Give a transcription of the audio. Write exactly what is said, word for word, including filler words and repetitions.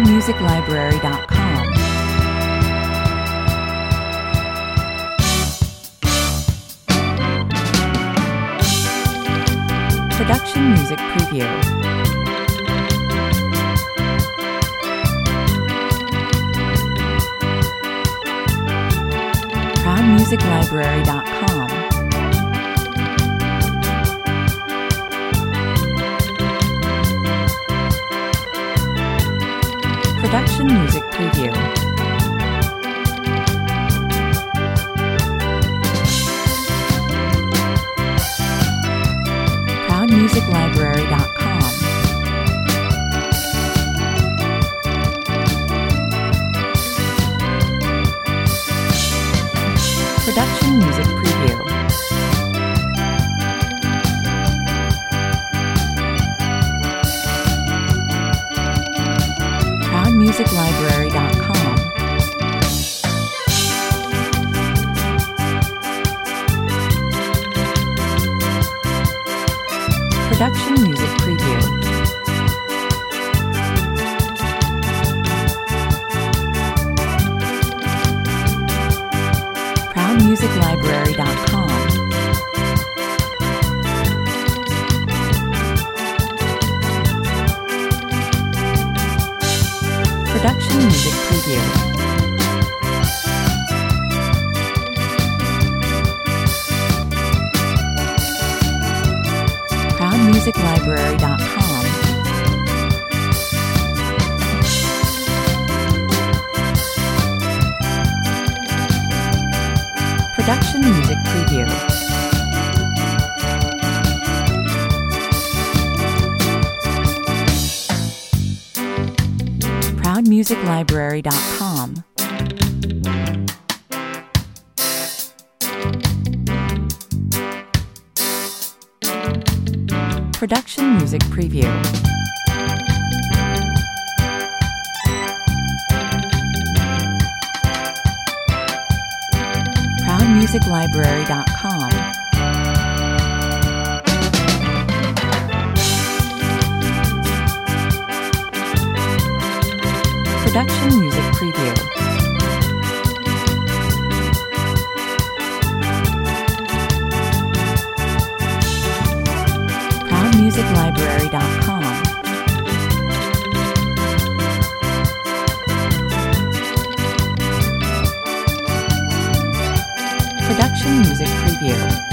music library dot com. Production Music Preview. proud music library dot com. Production Music Preview. proud music library dot com. Production Music Preview. proud music library dot com. Production Music Preview. proud music library dot com. Production Music Preview. proud music library dot com. Production Music Preview. proud music library dot com. Production Music Preview. proud music library dot com. Production Music Preview. proud music library dot com. Production Music Preview.